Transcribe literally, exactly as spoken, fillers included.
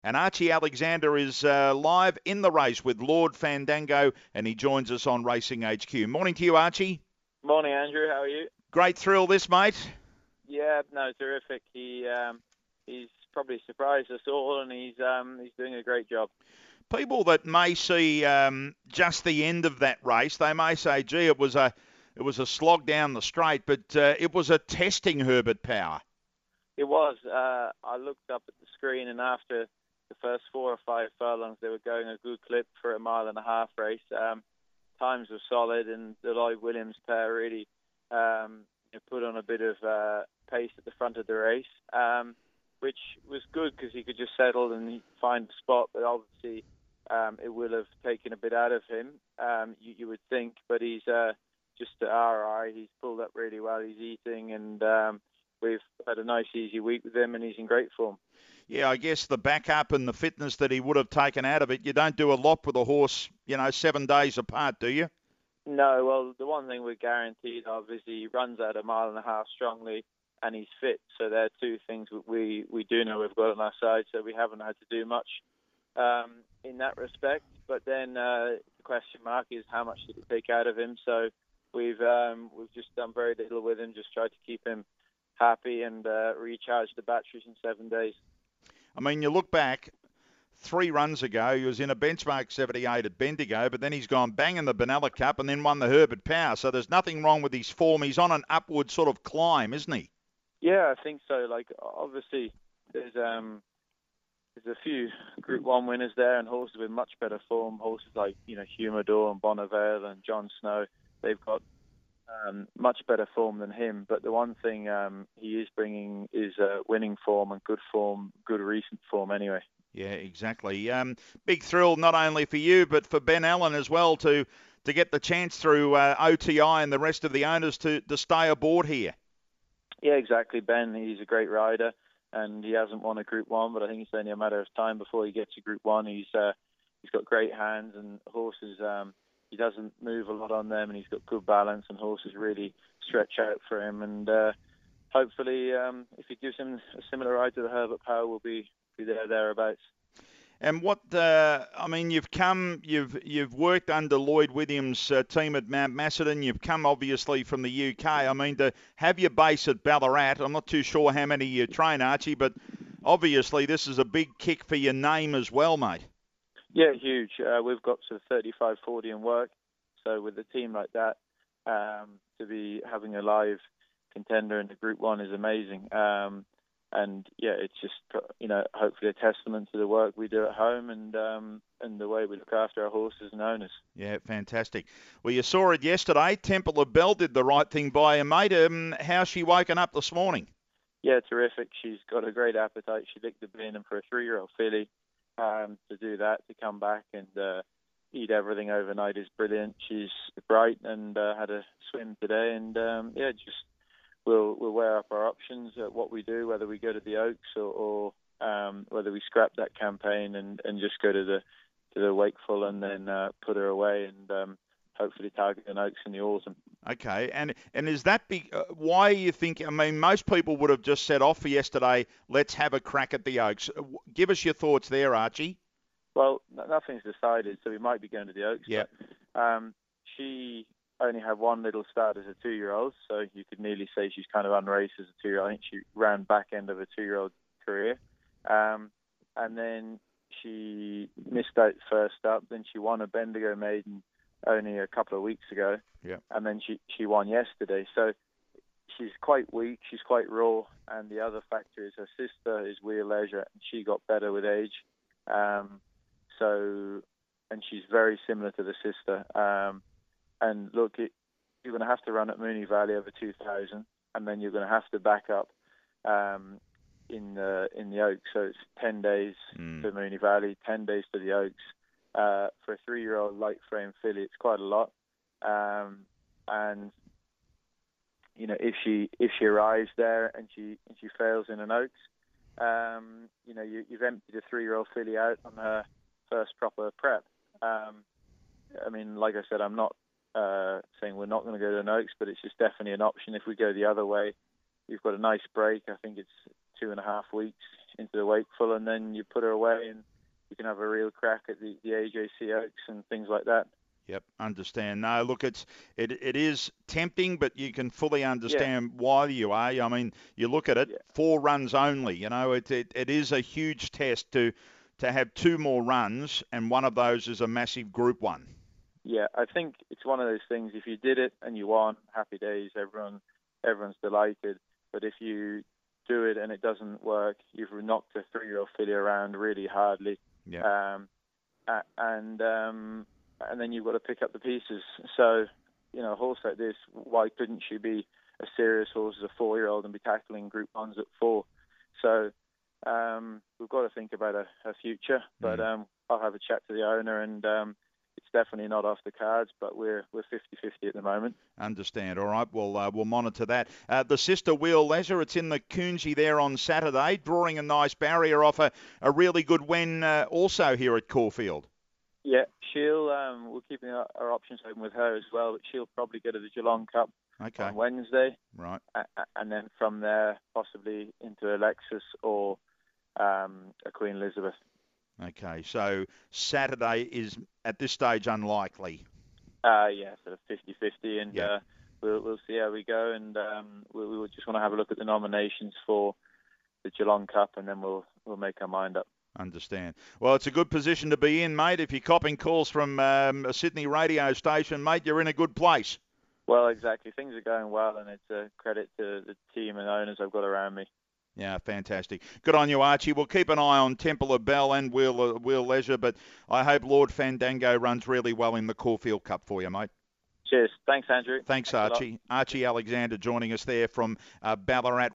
And Archie Alexander is uh, live in the race with Lord Fandango, and he joins us on Racing H Q. Morning to you, Archie. Morning, Andrew. How are you? Great thrill, this, mate. Yeah, no, terrific. He um, he's probably surprised us all, and he's um, he's doing a great job. People that may see um, just the end of that race, they may say, "Gee, it was a it was a slog down the straight," but uh, it was a testing Herbert Power. It was. Uh, I looked up at the screen, and after the first four or five furlongs, they were going a good clip for a mile and a half race. Um, times were solid, and the Lloyd Williams pair really um, put on a bit of uh, pace at the front of the race, um, which was good because he could just settle and find a spot. But obviously, um, it will have taken a bit out of him, um, you, you would think. But he's uh, just to our eye, he's pulled up really well. He's eating, and um, we've had a nice, easy week with him, and he's in great form. Yeah, I guess the backup and the fitness that he would have taken out of it, you don't do a lot with a horse, you know, seven days apart, do you? No, well, the one thing we're guaranteed of is he runs at a mile and a half strongly, and he's fit. So there are two things we we do know we've got on our side. So we haven't had to do much um, in that respect. But then uh, the question mark is how much did it take out of him? So we've um, we've just done very little with him, just tried to keep him happy and uh, recharge the batteries in seven days. I mean, you look back, three runs ago, he was in a benchmark seventy-eight at Bendigo, but then he's gone bang in the Benalla Cup and then won the Herbert Power. So there's nothing wrong with his form. He's on an upward sort of climb, isn't he? Yeah, I think so. Like, obviously, there's um, there's a few Group One winners there, and horses with much better form. Horses like, you know, Humidor and Bonnevale and John Snow. They've got um, much better form than him. But the one thing um, he is bringing is uh, winning form and good form, good recent form anyway. Yeah, exactly. Um, big thrill not only for you, but for Ben Allen as well to to get the chance through uh, O T I and the rest of the owners to, to stay aboard here. Yeah, exactly. Ben, he's a great rider, and he hasn't won a Group One, but I think it's only a matter of time before he gets to Group One. He's uh, he's got great hands, and horses. Um, he doesn't move a lot on them, and he's got good balance, and horses really stretch out for him. And uh, hopefully, um, if he gives him a similar ride to the Herbert Power, we'll be be there thereabouts. And what uh, I mean, you've come, you've you've worked under Lloyd Williams' uh, team at Mount Macedon. You've come obviously from the U K. I mean, to have your base at Ballarat, I'm not too sure how many you train, Archie, but obviously this is a big kick for your name as well, mate. Yeah, huge. Uh, we've got sort of thirty-five, forty in work, so with a team like that, um, to be having a live contender in the Group One is amazing. Um, And yeah, it's just, you know, hopefully a testament to the work we do at home and um, and the way we look after our horses and owners. Yeah, fantastic. Well, you saw it yesterday. Temple of Bell did the right thing by her, mate. Um, how's she woken up this morning? Yeah, terrific. She's got a great appetite. She licked the bin, and for a three-year-old filly um, to do that, to come back and uh, eat everything overnight is brilliant. She's bright and uh, had a swim today, and um, yeah, just. We'll we'll weigh up our options at what we do, whether we go to the Oaks or, or um, whether we scrap that campaign and, and just go to the to the Wakeful and then uh, put her away and um, hopefully target an Oaks in the autumn. Okay, and and is that be, uh, why you think? I mean, most people would have just set off for yesterday. Let's have a crack at the Oaks. Give us your thoughts there, Archie. Well, nothing's decided, so we might be going to the Oaks. Yeah. Um, she. only had one little start as a two-year-old, so you could nearly say she's kind of unraced as a two-year-old. I think she ran back end of a two-year-old career. Um, and then she missed out first up. Then she won a Bendigo maiden only a couple of weeks ago. Yeah. And then she, she won yesterday. So she's quite weak. She's quite raw. And the other factor is her sister is Wheel Leisure, and she got better with age. Um, so, and she's very similar to the sister. Um, And look, it, you're going to have to run at Moonee Valley over two thousand, and then you're going to have to back up um, in the in the Oaks. So it's ten days mm. to Moonee Valley, ten days to the Oaks. Uh, for a three-year-old light frame filly, it's quite a lot. Um, and you know, if she if she arrives there and she and she fails in an Oaks, um, you know, you, you've emptied a three-year-old filly out on her first proper prep. Um, I mean, like I said, I'm not. Uh, saying we're not going to go to an Oaks, but it's just definitely an option if we go the other way. We've got a nice break. I think it's two and a half weeks into the Wakeful, and then you put her away and you can have a real crack at the, the A J C Oaks and things like that. Yep, understand. No, look, it's it it is tempting, but you can fully understand yeah. why you are. I mean, you look at it, yeah. four runs only. You know, it, it it is a huge test to to have two more runs, and one of those is a massive Group One. Yeah, I think it's one of those things. If you did it and you won, happy days. Everyone everyone's delighted. But if you do it and it doesn't work, you've knocked a three-year-old filly around really hardly. Yeah. Um, and um, and then you've got to pick up the pieces. So, you know, a horse like this, why couldn't she be a serious horse as a four-year-old and be tackling Group Ones at four? So um, we've got to think about her, her future. But mm. um, I'll have a chat to the owner, and um, it's definitely not off the cards, but we're we're fifty-fifty at the moment. Understand. All right, we'll, uh, we'll monitor that. Uh, the sister Wheel Leisure, it's in the Coonsey there on Saturday, drawing a nice barrier off a, a really good win uh, also here at Caulfield. Yeah, she'll. Um, we're keeping our, our options open with her as well, but she'll probably go to the Geelong Cup okay. on Wednesday. Right. A, and then from there, possibly into Alexis or um, a Queen Elizabeth. Okay, so Saturday is at this stage unlikely. Uh, yeah, sort of fifty-fifty, and yeah. uh, we'll we'll see how we go, and um, we, we just want to have a look at the nominations for the Geelong Cup, and then we'll we'll make our mind up. Understand. Well, it's a good position to be in, mate. If you're copping calls from um, a Sydney radio station, mate, you're in a good place. Well, exactly. Things are going well, and it's a credit to the team and owners I've got around me. Yeah, fantastic. Good on you, Archie. We'll keep an eye on Temple of Bell and Wheel, uh, Wheel Leisure, but I hope Lord Fandango runs really well in the Caulfield Cup for you, mate. Cheers. Thanks, Andrew. Thanks, Thanks Archie. Archie Alexander joining us there from uh, Ballarat.